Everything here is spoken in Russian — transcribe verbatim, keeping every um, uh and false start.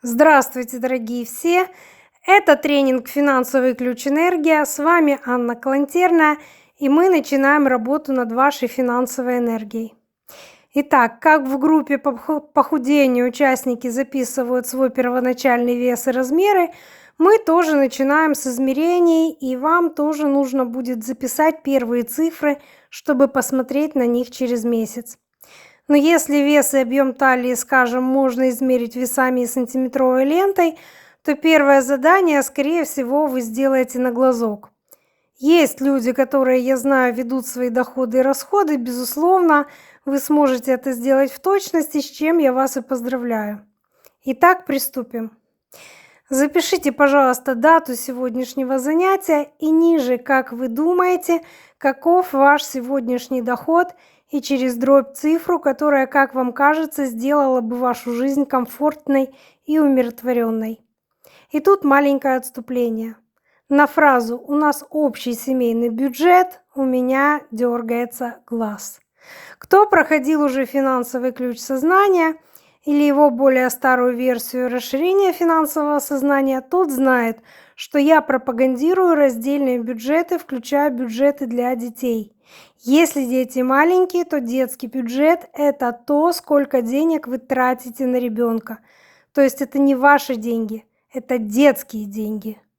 Здравствуйте, дорогие все! Это тренинг «Финансовый ключ энергия». С вами Анна Клантерная, и мы начинаем работу над вашей финансовой энергией. Итак, как в группе по похудению участники записывают свой первоначальный вес и размеры, мы тоже начинаем с измерений, и вам тоже нужно будет записать первые цифры, чтобы посмотреть на них через месяц. Но если вес и объем талии, скажем, можно измерить весами и сантиметровой лентой, то первое задание, скорее всего, вы сделаете на глазок. Есть люди, которые, я знаю, ведут свои доходы и расходы, безусловно, вы сможете это сделать в точности, с чем я вас и поздравляю. Итак, приступим. Запишите, пожалуйста, дату сегодняшнего занятия и ниже, как вы думаете, каков ваш сегодняшний доход, и через дробь цифру, которая, как вам кажется, сделала бы вашу жизнь комфортной и умиротворенной. И тут маленькое отступление. На фразу «у нас общий семейный бюджет» у меня дергается глаз. Кто проходил уже финансовый ключ сознания или его более старую версию расширения финансового сознания, тот знает, что я пропагандирую раздельные бюджеты, включая бюджеты для детей. Если дети маленькие, то детский бюджет – это то, сколько денег вы тратите на ребенка. То есть это не ваши деньги, это детские деньги.